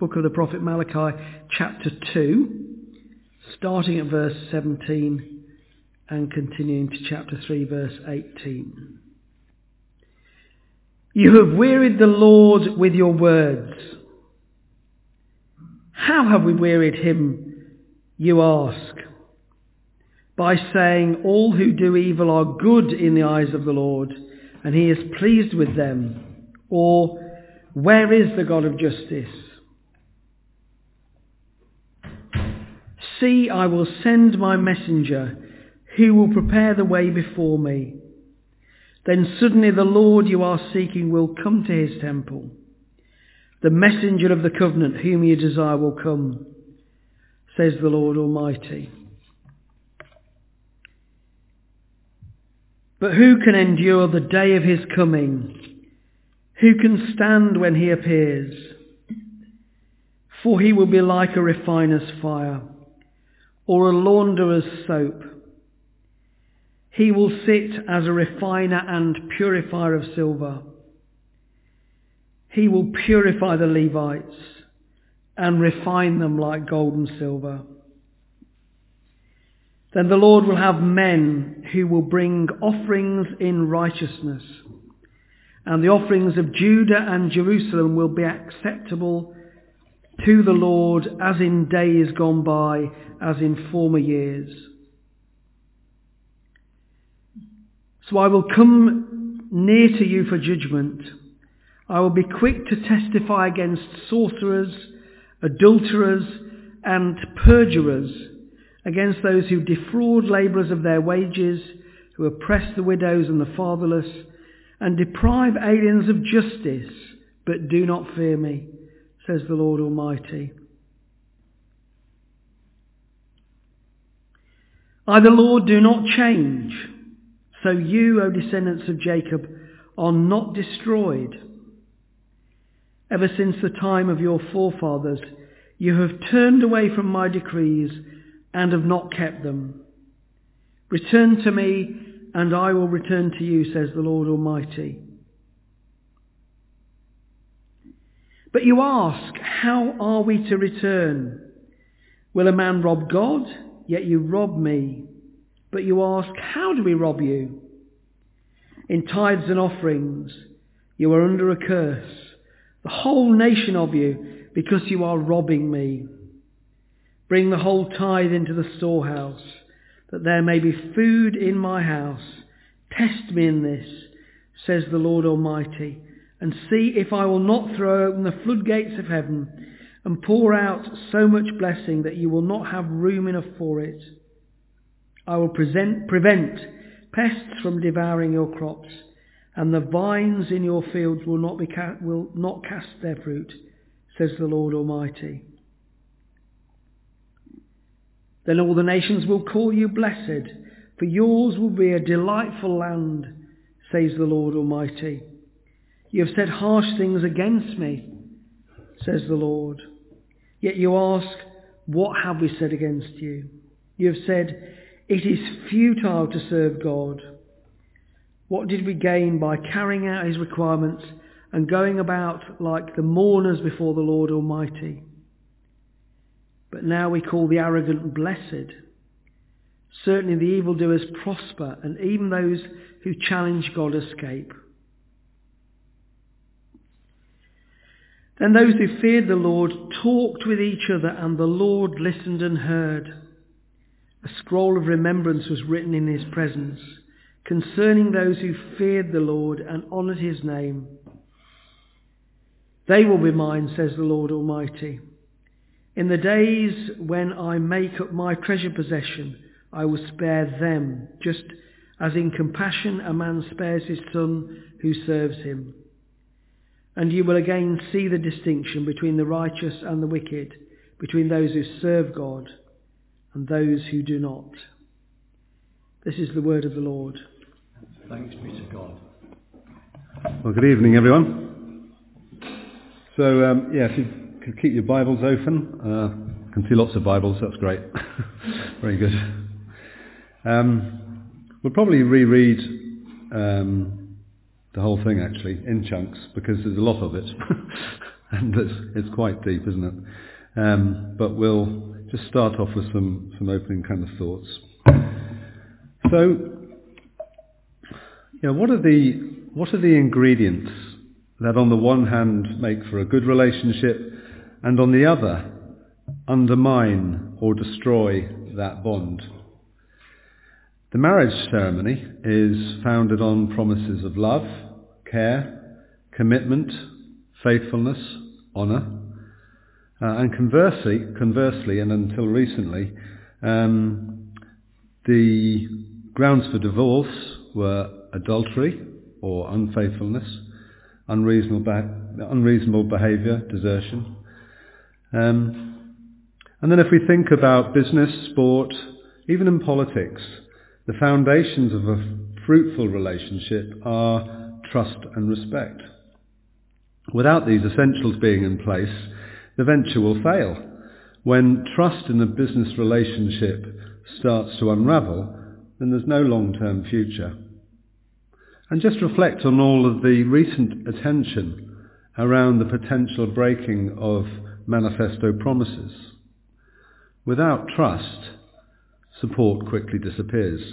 book of the prophet Malachi, chapter 2, starting at verse 17 and continuing to chapter 3, verse 18. You have wearied the Lord with your words. How have we wearied him, you ask? By saying, all who do evil are good in the eyes of the Lord, and he is pleased with them. Or, where is the God of justice? See, I will send my messenger, who will prepare the way before me. Then suddenly the Lord you are seeking will come to his temple. The messenger of the covenant whom you desire will come, says the Lord Almighty. But who can endure the day of his coming? Who can stand when he appears? For he will be like a refiner's fire, or a launderer's soap. He will sit as a refiner and purifier of silver. He will purify the Levites and refine them like gold and silver. Then the Lord will have men who will bring offerings in righteousness, and the offerings of Judah and Jerusalem will be acceptable to the Lord as in days gone by, as in former years. So I will come near to you for judgment. I will be quick to testify against sorcerers, adulterers, and perjurers, against those who defraud labourers of their wages, who oppress the widows and the fatherless, and deprive aliens of justice, but do not fear me, says the Lord Almighty. I, the Lord, do not change, so you, O descendants of Jacob, are not destroyed. Ever since the time of your forefathers, you have turned away from my decrees and have not kept them. Return to me, and I will return to you, says the Lord Almighty. But you ask, how are we to return? Will a man rob God? Yet you rob me. But you ask, how do we rob you? In tithes and offerings, you are under a curse, the whole nation of you, because you are robbing me. Bring the whole tithe into the storehouse, that there may be food in my house. Test me in this, says the Lord Almighty, and see if I will not throw open the floodgates of heaven and pour out so much blessing that you will not have room enough for it. I will prevent pests from devouring your crops, and the vines in your fields will not cast their fruit, says the Lord Almighty. Then all the nations will call you blessed, for yours will be a delightful land, says the Lord Almighty. You have said harsh things against me, says the Lord. Yet you ask, what have we said against you? You have said, it is futile to serve God. What did we gain by carrying out his requirements and going about like the mourners before the Lord Almighty? But now we call the arrogant blessed. Certainly the evildoers prosper, and even those who challenge God escape. Then those who feared the Lord talked with each other, and the Lord listened and heard. A scroll of remembrance was written in his presence, concerning those who feared the Lord and honoured his name. They will be mine, says the Lord Almighty. In the days when I make up my treasured possession, I will spare them, just as in compassion a man spares his son who serves him. And you will again see the distinction between the righteous and the wicked, between those who serve God and those who do not. This is the word of the Lord. Thanks be to God. Well, good evening, everyone. So, if you could keep your Bibles open. I can see lots of Bibles, that's great. Very good. We'll probably reread the whole thing, actually, in chunks, because there's a lot of it. and it's quite deep, isn't it? But we'll just start off with some opening kind of thoughts. So, what are the ingredients that on the one hand make for a good relationship and on the other undermine or destroy that bond? The marriage ceremony is founded on promises of love, care, commitment, faithfulness, honour, and conversely, and until recently, the grounds for divorce were adultery or unfaithfulness, unreasonable behaviour, desertion. And then if we think about business, sport, even in politics, the foundations of a fruitful relationship are trust and respect. Without these essentials being in place, the venture will fail. When trust in a business relationship starts to unravel, then there's no long-term future. And just reflect on all of the recent attention around the potential breaking of manifesto promises. Without trust, support quickly disappears.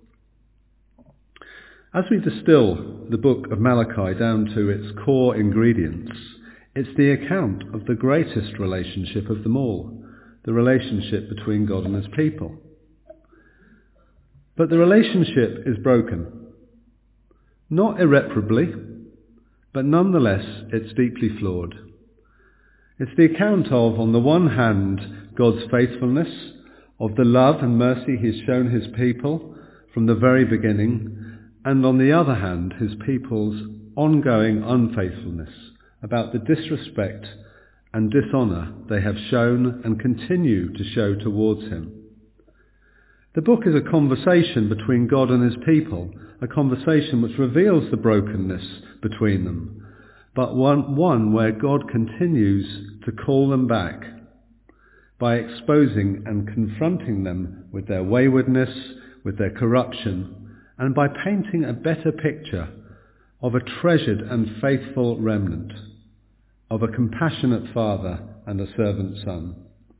As we distill the book of Malachi down to its core ingredients, it's the account of the greatest relationship of them all, the relationship between God and his people. But the relationship is broken. Not irreparably, but nonetheless it's deeply flawed. It's the account of, on the one hand, God's faithfulness, of the love and mercy he's shown his people from the very beginning, and on the other hand, his people's ongoing unfaithfulness about the disrespect and dishonour they have shown and continue to show towards him. The book is a conversation between God and his people, a conversation which reveals the brokenness between them, but one where God continues to call them back by exposing and confronting them with their waywardness, with their corruption, and by painting a better picture of a treasured and faithful remnant, of a compassionate father and a servant son.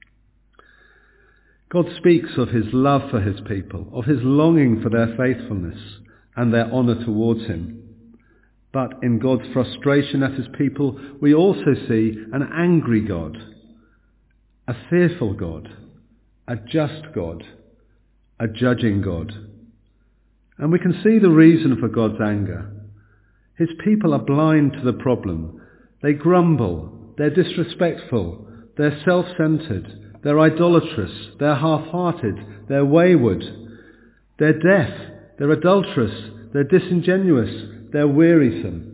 God speaks of his love for his people, of his longing for their faithfulness and their honour towards him. But in God's frustration at his people, we also see an angry God, a fearful God, a just God, a judging God. And we can see the reason for God's anger. His people are blind to the problem. They grumble, they're disrespectful, they're self-centred, they're idolatrous, they're half-hearted, they're wayward, they're deaf, they're adulterous, they're disingenuous, they're wearisome.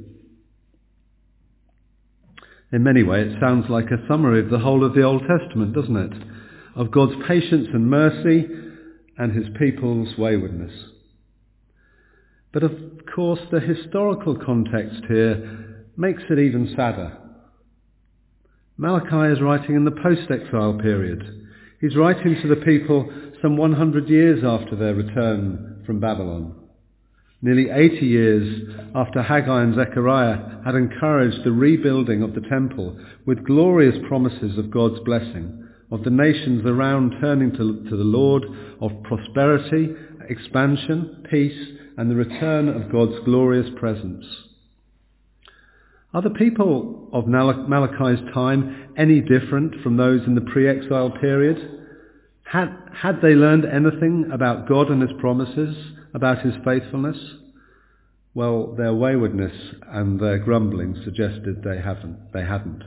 In many ways, it sounds like a summary of the whole of the Old Testament, doesn't it? Of God's patience and mercy and his people's waywardness. But of course, the historical context here makes it even sadder. Malachi is writing in the post-exile period. He's writing to the people some 100 years after their return from Babylon. Nearly 80 years after Haggai and Zechariah had encouraged the rebuilding of the temple with glorious promises of God's blessing, of the nations around turning to the Lord, of prosperity, expansion, peace, and the return of God's glorious presence. Are the people of Malachi's time any different from those in the pre-exile period? Had they learned anything about God and his promises, about his faithfulness? Well, their waywardness and their grumbling suggested they hadn't.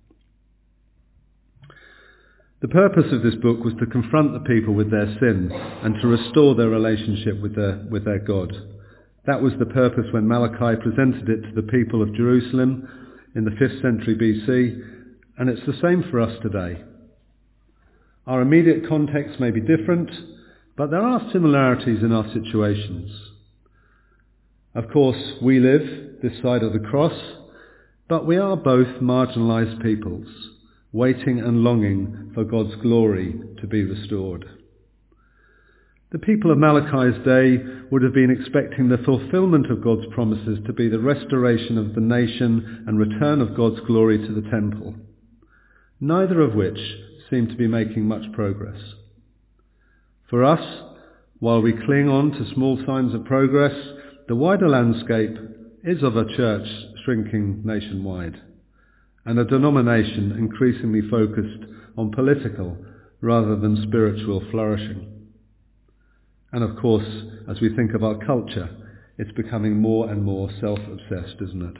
The purpose of this book was to confront the people with their sin and to restore their relationship with their God. That was the purpose when Malachi presented it to the people of Jerusalem in the 5th century BC, and it's the same for us today. Our immediate context may be different, but there are similarities in our situations. Of course, we live this side of the cross, but we are both marginalised peoples, waiting and longing for God's glory to be restored. The people of Malachi's day would have been expecting the fulfillment of God's promises to be the restoration of the nation and return of God's glory to the temple, neither of which seem to be making much progress. For us, while we cling on to small signs of progress, the wider landscape is of a church shrinking nationwide, and a denomination increasingly focused on political rather than spiritual flourishing. And of course, as we think of our culture, it's becoming more and more self-obsessed, isn't it?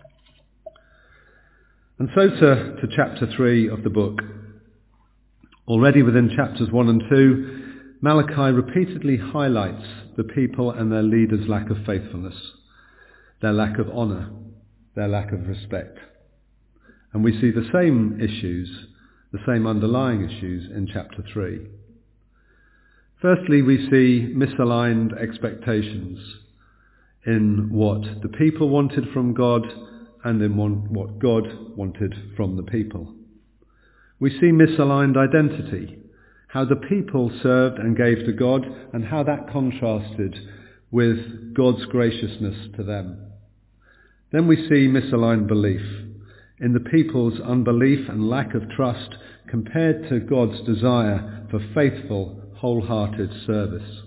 And so to chapter 3 of the book. Already within chapters 1 and 2, Malachi repeatedly highlights the people and their leaders' lack of faithfulness, their lack of honour, their lack of respect. And we see the same issues, the same underlying issues in chapter 3. Firstly, we see misaligned expectations in what the people wanted from God and in what God wanted from the people. We see misaligned identity, how the people served and gave to God and how that contrasted with God's graciousness to them. Then we see misaligned belief in the people's unbelief and lack of trust compared to God's desire for faithful, wholehearted service.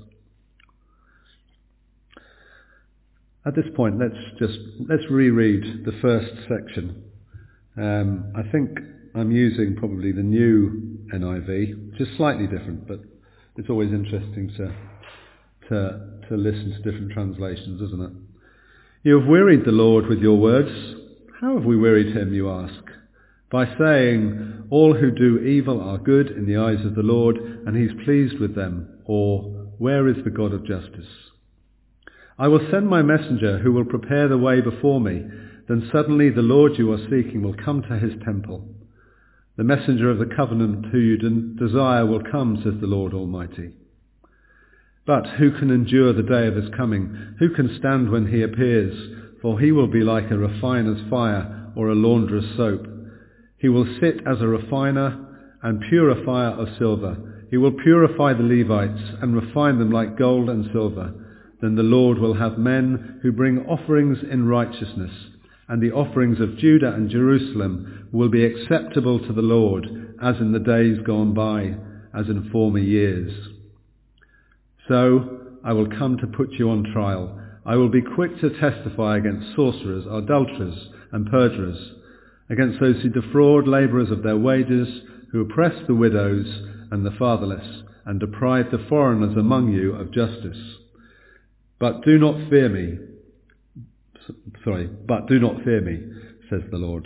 At this point, let's reread the first section. I think I'm using probably the new NIV, which is slightly different, but it's always interesting to listen to different translations, isn't it? You have wearied the Lord with your words. How have we wearied him, you ask? By saying, all who do evil are good in the eyes of the Lord, and he is pleased with them. Or, where is the God of justice? I will send my messenger who will prepare the way before me. Then suddenly the Lord you are seeking will come to his temple. The messenger of the covenant who you desire will come, says the Lord Almighty. But who can endure the day of his coming? Who can stand when he appears? For he will be like a refiner's fire or a launderer's soap. He will sit as a refiner and purifier of silver. He will purify the Levites and refine them like gold and silver. Then the Lord will have men who bring offerings in righteousness, and the offerings of Judah and Jerusalem will be acceptable to the Lord, as in the days gone by, as in former years. So I will come to put you on trial. I will be quick to testify against sorcerers, adulterers, and perjurers, against those who defraud labourers of their wages, who oppress the widows and the fatherless, and deprive the foreigners among you of justice. But do not fear me, says the Lord.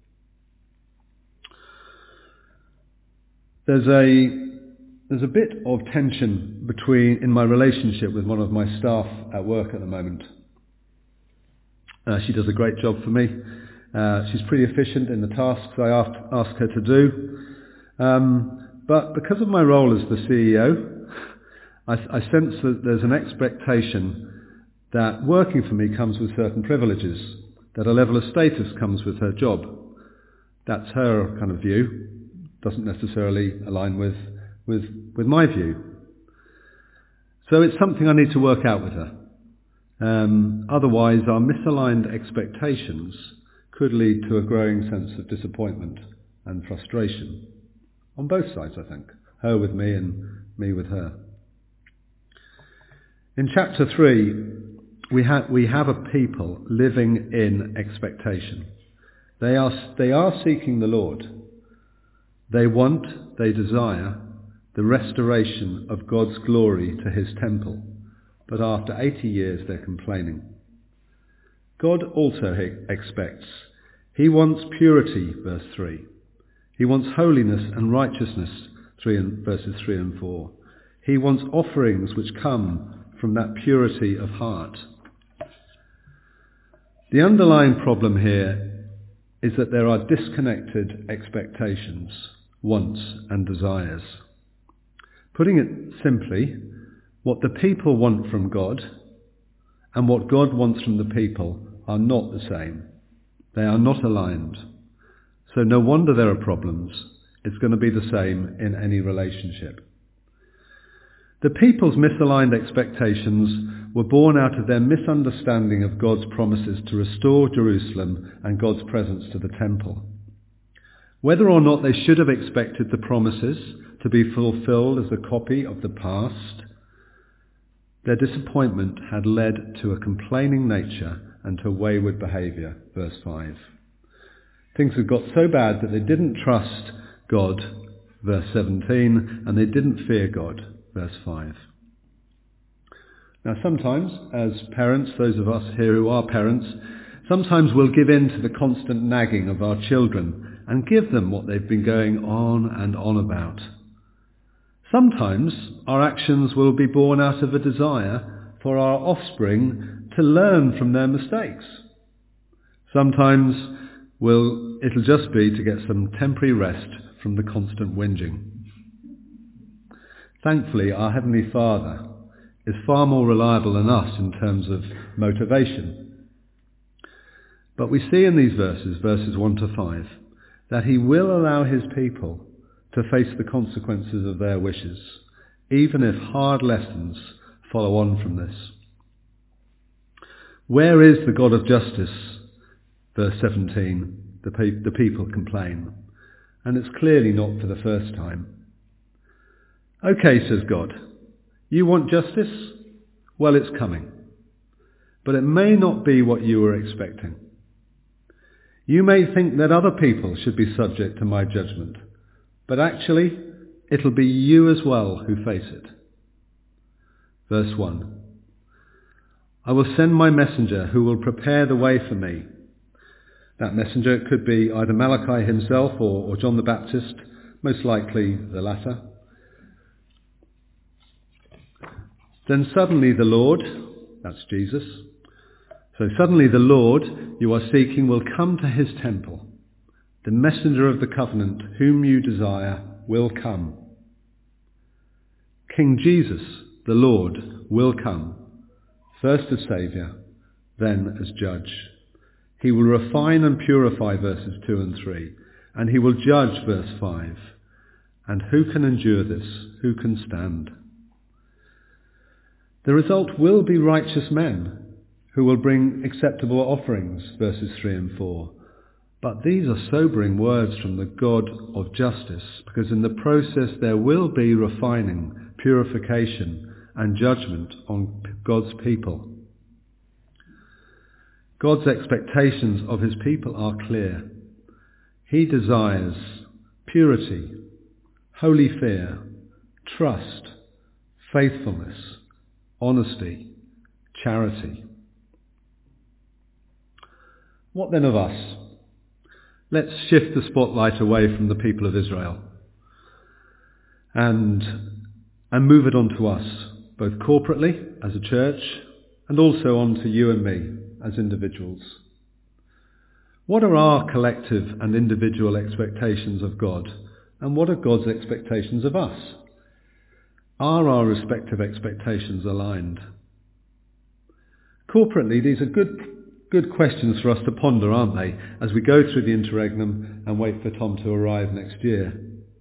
There's a bit of tension in my relationship with one of my staff at work at the moment. She does a great job for me. She's pretty efficient in the tasks I ask her to do. But because of my role as the CEO, I sense that there's an expectation that working for me comes with certain privileges, that a level of status comes with her job. That's her kind of view. Doesn't necessarily align with my view. So it's something I need to work out with her. Otherwise, our misaligned expectations could lead to a growing sense of disappointment and frustration on both sides, I think. Her with me and me with her. In chapter 3, we have a people living in expectation. They are seeking the Lord. They desire the restoration of God's glory to his temple. But after 80 years they're complaining. God also expects. He wants purity, verse 3. He wants holiness and righteousness, verses 3 and 4. He wants offerings which come from that purity of heart. The underlying problem here is that there are disconnected expectations, wants and desires. Putting it simply, what the people want from God and what God wants from the people are not the same. They are not aligned. So no wonder there are problems. It's going to be the same in any relationship. The people's misaligned expectations were born out of their misunderstanding of God's promises to restore Jerusalem and God's presence to the temple. Whether or not they should have expected the promises to be fulfilled as a copy of the past, their disappointment had led to a complaining nature and to wayward behaviour, verse 5. Things had got so bad that they didn't trust God, verse 17, and they didn't fear God, verse 5. Now sometimes, as parents, those of us here who are parents, sometimes we'll give in to the constant nagging of our children and give them what they've been going on and on about. Sometimes our actions will be born out of a desire for our offspring to learn from their mistakes. Sometimes it'll just be to get some temporary rest from the constant whinging. Thankfully, our Heavenly Father is far more reliable than us in terms of motivation. But we see in these verses 1 to 5, that he will allow his people to face the consequences of their wishes, even if hard lessons follow on from this. Where is the God of justice? Verse 17, the people complain. And it's clearly not for the first time. Okay, says God, you want justice? Well, it's coming. But it may not be what you were expecting. You may think that other people should be subject to my judgment, but actually, it'll be you as well who face it. Verse 1. I will send my messenger who will prepare the way for me. That messenger could be either Malachi himself or John the Baptist, most likely the latter. Then suddenly the Lord, that's Jesus, so suddenly the Lord you are seeking will come to his temple. The messenger of the covenant whom you desire will come. King Jesus, the Lord, will come, first as Saviour, then as Judge. He will refine and purify verses 2 and 3, and he will judge verse 5. And who can endure this? Who can stand? The result will be righteous men who will bring acceptable offerings, verses 3 and 4. But these are sobering words from the God of justice, because in the process there will be refining, purification, and judgment on God's people. God's expectations of his people are clear. He desires purity, holy fear, trust, faithfulness, honesty, charity. What then of us? Let's shift the spotlight away from the people of Israel and move it on to us, both corporately as a church and also on to you and me as individuals. What are our collective and individual expectations of God, and what are God's expectations of us? Are our respective expectations aligned? Corporately, these are good questions for us to ponder, aren't they, as we go through the interregnum and wait for Tom to arrive next year.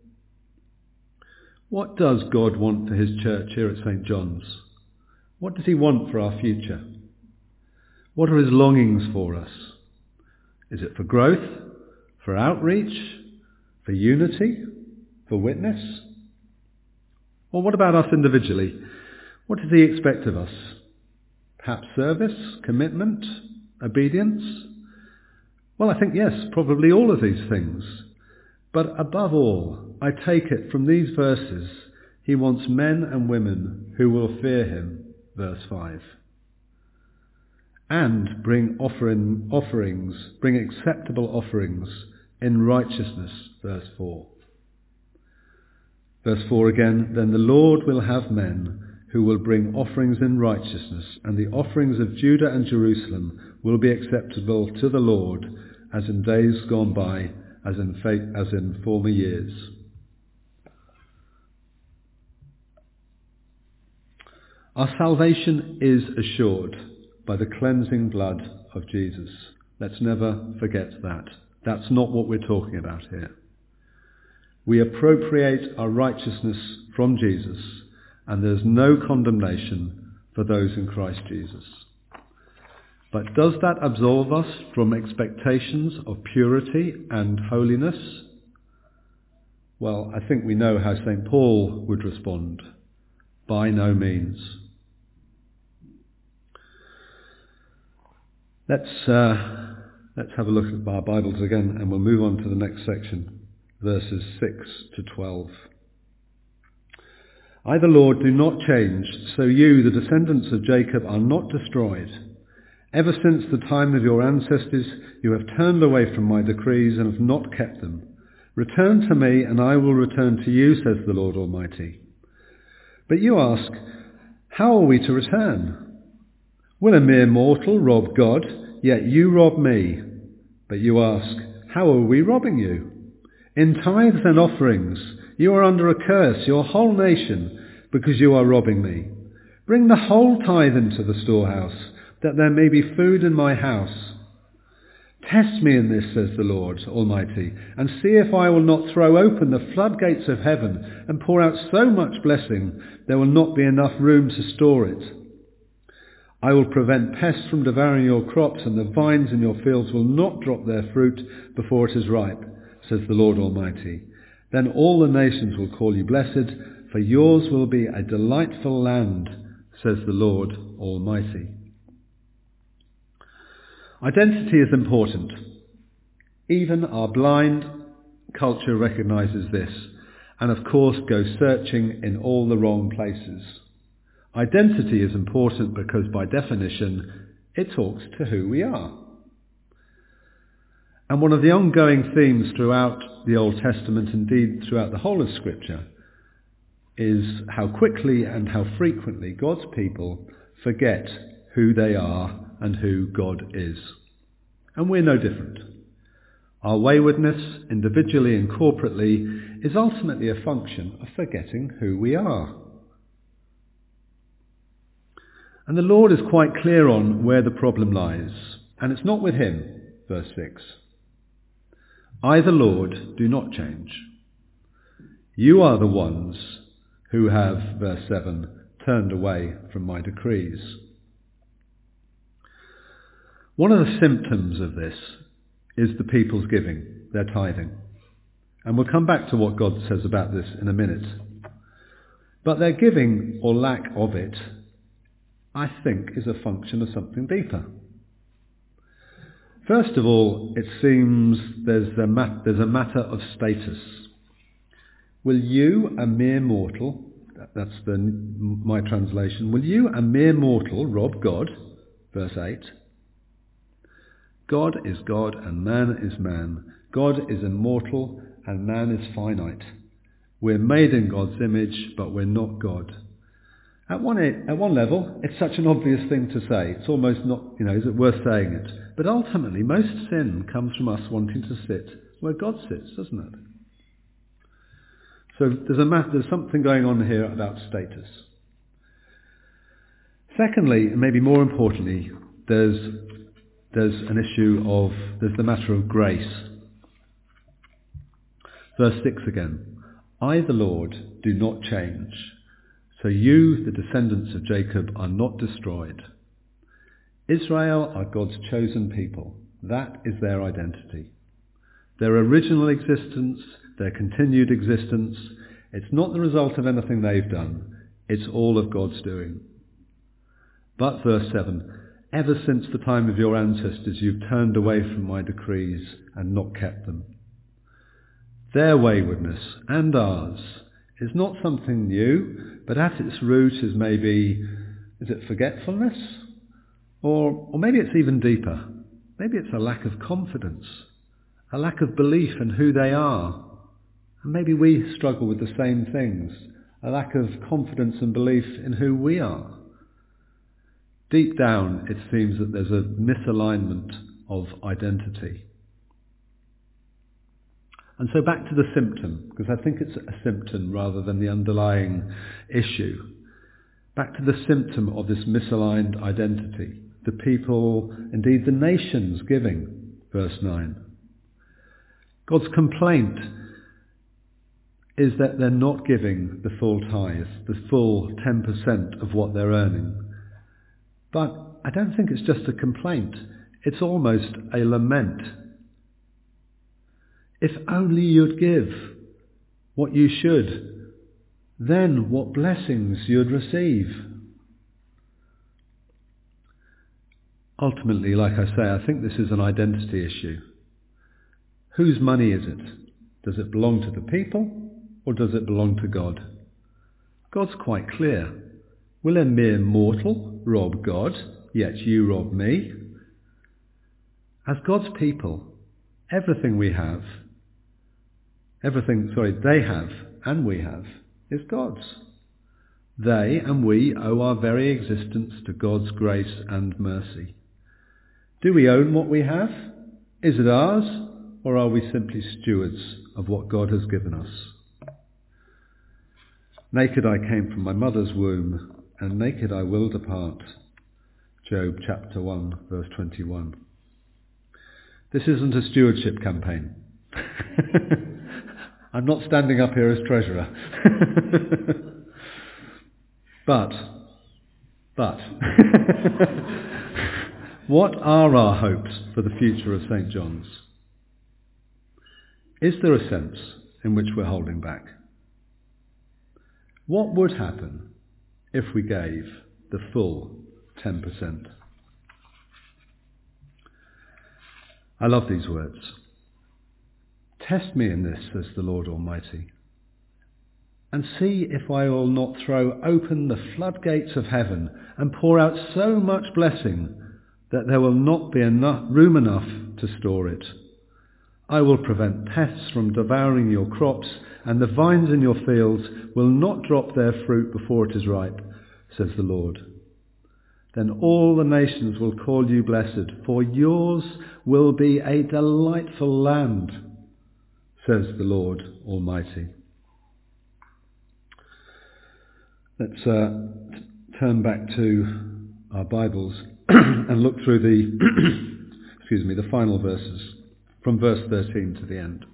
What does God want for his church here at St. John's? What does he want for our future? What are his longings for us? Is it for growth, for outreach, for unity, for witness? Or what about us individually? What does he expect of us? Perhaps service, commitment, obedience? Well, I think yes, probably all of these things. But above all, I take it from these verses, he wants men and women who will fear him, verse 5. And bring acceptable offerings in righteousness, verse 4. Verse 4 again, then the Lord will have men who will bring offerings in righteousness, and the offerings of Judah and Jerusalem will be acceptable to the Lord, as in days gone by, as in former years. Our salvation is assured by the cleansing blood of Jesus. Let's never forget that. That's not what we're talking about here. We appropriate our righteousness from Jesus, and there's no condemnation for those in Christ Jesus. But does that absolve us from expectations of purity and holiness? Well, I think we know how St. Paul would respond. By no means. Let's have a look at our Bibles again, and we'll move on to the next section, verses 6 to 12. I, the Lord, do not change, so you, the descendants of Jacob, are not destroyed. Ever since the time of your ancestors, you have turned away from my decrees and have not kept them. Return to me, and I will return to you, says the Lord Almighty. But you ask, how are we to return? Will a mere mortal rob God? Yet you rob me. But you ask, how are we robbing you? In tithes and offerings, you are under a curse, your whole nation, because you are robbing me. Bring the whole tithe into the storehouse, that there may be food in my house. Test me in this, says the Lord Almighty, and see if I will not throw open the floodgates of heaven and pour out so much blessing there will not be enough room to store it. I will prevent pests from devouring your crops, and the vines in your fields will not drop their fruit before it is ripe, says the Lord Almighty. Then all the nations will call you blessed, for yours will be a delightful land, says the Lord Almighty. Identity is important. Even our blind culture recognises this, and of course goes searching in all the wrong places. Identity is important because by definition it talks to who we are. And one of the ongoing themes throughout the Old Testament, indeed throughout the whole of Scripture, is how quickly and how frequently God's people forget who they are and who God is. And we're no different. Our waywardness, individually and corporately, is ultimately a function of forgetting who we are. And the Lord is quite clear on where the problem lies, and it's not with him, verse 6. I, the Lord, do not change. You are the ones who have, verse 7, turned away from my decrees. One of the symptoms of this is the people's giving, their tithing. And we'll come back to what God says about this in a minute. But their giving, or lack of it, I think is a function of something deeper. First of all, it seems there's a matter of status. Will you, a mere mortal, that's my translation, will you, a mere mortal, rob God? Verse 8. God is God and man is man. God is immortal and man is finite. We're made in God's image, but we're not God. At one level, it's such an obvious thing to say. It's almost not, is it worth saying it? But ultimately, most sin comes from us wanting to sit where God sits, doesn't it? So there's something going on here about status. Secondly, and maybe more importantly, there's an issue of, there's the matter of grace. Verse 6 again. I, the Lord, do not change. So you, the descendants of Jacob, are not destroyed. Israel are God's chosen people. That is their identity. Their original existence, their continued existence, it's not the result of anything they've done. It's all of God's doing. But, verse 7, ever since the time of your ancestors you've turned away from my decrees and not kept them. Their waywardness and ours is not something new, but at its root is it forgetfulness? Or maybe it's even deeper. Maybe it's a lack of confidence, a lack of belief in who they are. And maybe we struggle with the same things, a lack of confidence and belief in who we are. Deep down, it seems that there's a misalignment of identity. And so back to the symptom, because I think it's a symptom rather than the underlying issue. Back to the symptom of this misaligned identity. The people, indeed the nations giving, verse 9. God's complaint is that they're not giving the full tithe, the full 10% of what they're earning. But I don't think it's just a complaint. It's almost a lament. If only you'd give what you should, then what blessings you'd receive. Ultimately, like I say, I think this is an identity issue. Whose money is it? Does it belong to the people or does it belong to God? God's quite clear. Will a mere mortal rob God, yet you rob me? As God's people, everything they have and we have is God's. They and we owe our very existence to God's grace and mercy. Do we own what we have? Is it ours, or are we simply stewards of what God has given us? Naked I came from my mother's womb, and naked I will depart. Job chapter 1, verse 21. This isn't a stewardship campaign. I'm not standing up here as treasurer. But, what are our hopes for the future of St. John's? Is there a sense in which we're holding back? What would happen if we gave the full 10%? I love these words. Test me in this, says the Lord Almighty, and see if I will not throw open the floodgates of heaven and pour out so much blessing that there will not be room enough to store it. I will prevent pests from devouring your crops, and the vines in your fields will not drop their fruit before it is ripe, says the Lord. Then all the nations will call you blessed, for yours will be a delightful land, says the Lord Almighty. Let's turn back to our Bibles and look through the final verses from verse 13 to the end.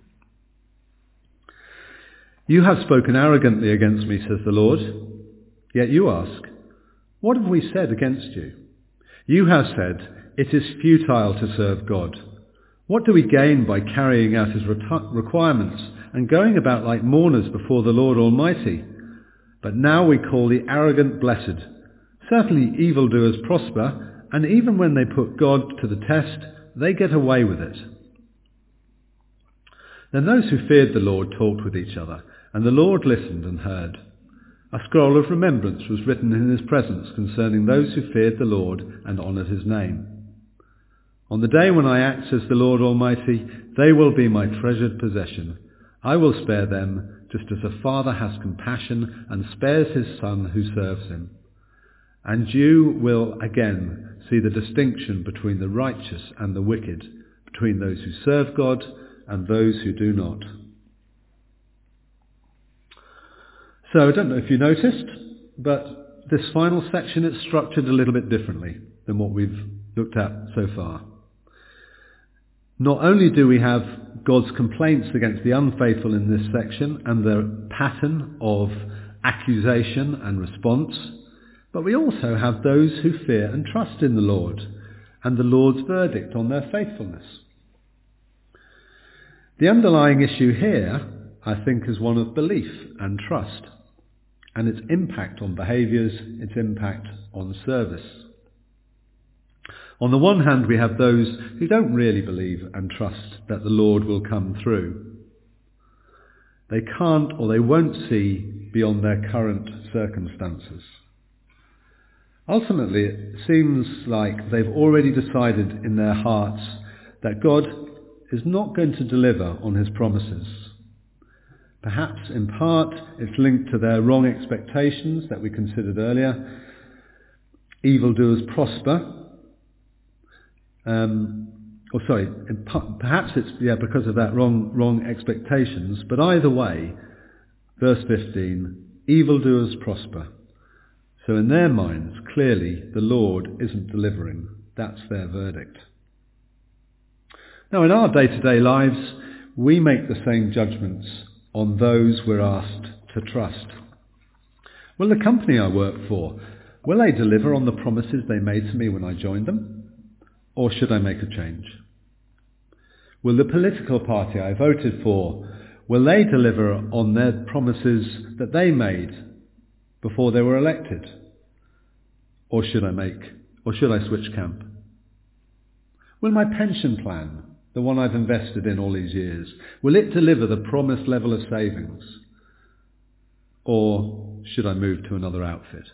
You have spoken arrogantly against me, says the Lord. Yet you ask, what have we said against you? You have said, it is futile to serve God. What do we gain by carrying out his requirements and going about like mourners before the Lord Almighty? But now we call the arrogant blessed. Certainly evildoers prosper, and even when they put God to the test, they get away with it. Then those who feared the Lord talked with each other, and the Lord listened and heard. A scroll of remembrance was written in his presence concerning those who feared the Lord and honoured his name. On the day when I act, says the Lord Almighty, they will be my treasured possession. I will spare them, just as a father has compassion and spares his son who serves him. And you will again see the distinction between the righteous and the wicked, between those who serve God and those who do not. So I don't know if you noticed, but this final section is structured a little bit differently than what we've looked at so far. Not only do we have God's complaints against the unfaithful in this section and the pattern of accusation and response, but we also have those who fear and trust in the Lord and the Lord's verdict on their faithfulness. The underlying issue here, I think, is one of belief and trust, and its impact on behaviours, its impact on service. On the one hand, we have those who don't really believe and trust that the Lord will come through. They can't or they won't see beyond their current circumstances. Ultimately, it seems like they've already decided in their hearts that God is not going to deliver on his promises. Perhaps in part it's linked to their wrong expectations that we considered earlier. Evildoers prosper. Perhaps it's because of that wrong expectations. But either way, verse 15, evildoers prosper. So in their minds, clearly the Lord isn't delivering. That's their verdict. Now in our day-to-day lives, we make the same judgments on those we're asked to trust? Will the company I work for, will they deliver on the promises they made to me when I joined them? Or should I make a change? Will the political party I voted for, will they deliver on their promises that they made before they were elected? Or should I switch camp? Will my pension plan, the one I've invested in all these years, will it deliver the promised level of savings? Or should I move to another outfit?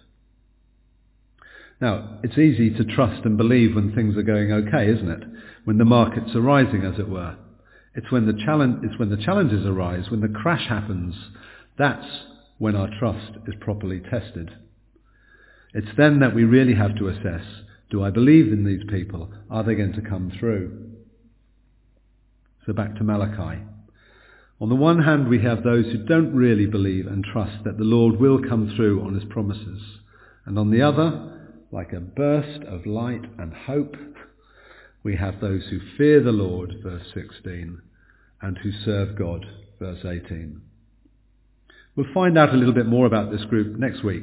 Now, it's easy to trust and believe when things are going okay, isn't it? When the markets are rising, as it were. It's when the challenges arise, when the crash happens, that's when our trust is properly tested. It's then that we really have to assess, do I believe in these people? Are they going to come through? So back to Malachi. On the one hand, we have those who don't really believe and trust that the Lord will come through on his promises. And on the other, like a burst of light and hope, we have those who fear the Lord, verse 16, and who serve God, verse 18. We'll find out a little bit more about this group next week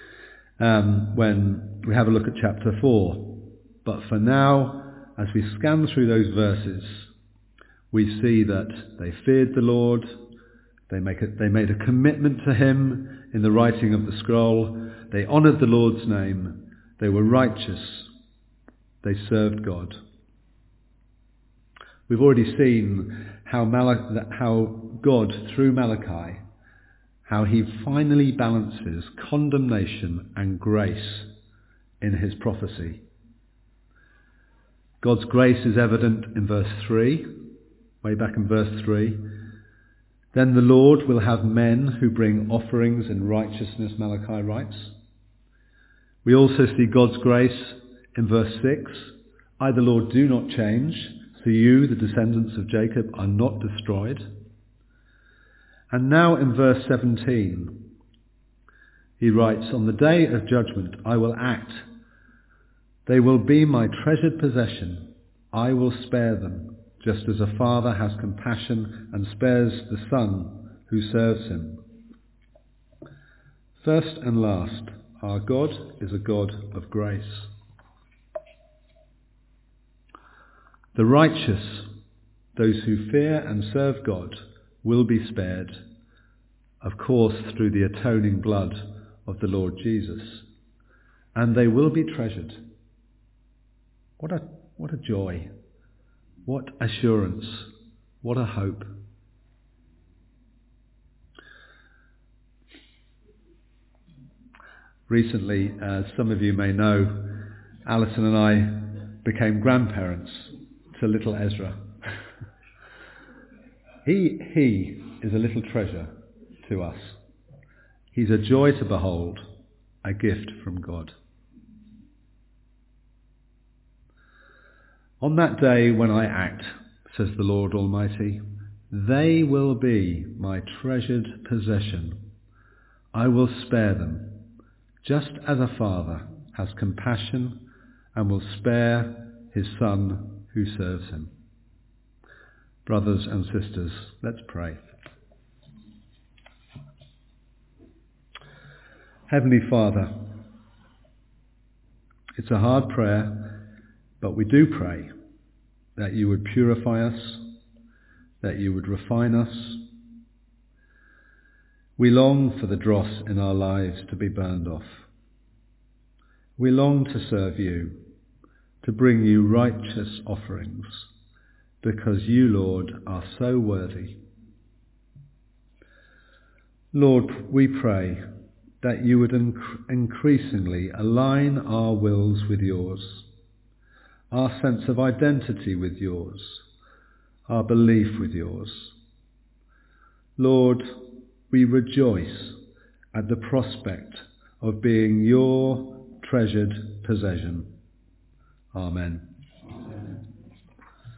when we have a look at chapter 4. But for now, as we scan through those verses, we see that they feared the Lord, they made a commitment to him in the writing of the scroll, they honoured the Lord's name, they were righteous, they served God. We've already seen how God, through Malachi, how he finally balances condemnation and grace in his prophecy. God's grace is evident in verse 3, way back in verse 3. Then the Lord will have men who bring offerings in righteousness, Malachi writes. We also see God's grace in verse 6. I, the Lord, do not change, so you, the descendants of Jacob, are not destroyed. And now in verse 17, he writes, on the day of judgment I will act. They will be my treasured possession. I will spare them, just as a father has compassion and spares the son who serves him. First and last, our God is a God of grace. The righteous, those who fear and serve God, will be spared, of course through the atoning blood of the Lord Jesus, and they will be treasured. What a joy, what assurance, what a hope. Recently, as some of you may know, Alison and I became grandparents to little Ezra. He is a little treasure to us. He's a joy to behold, a gift from God. On that day when I act, says the Lord Almighty, they will be my treasured possession. I will spare them, just as a father has compassion and will spare his son who serves him. Brothers and sisters, let's pray. Heavenly Father, it's a hard prayer, but we do pray that you would purify us, that you would refine us. We long for the dross in our lives to be burned off. We long to serve you, to bring you righteous offerings, because you, Lord, are so worthy. Lord, we pray that you would increasingly align our wills with yours, our sense of identity with yours, our belief with yours. Lord, we rejoice at the prospect of being your treasured possession. Amen.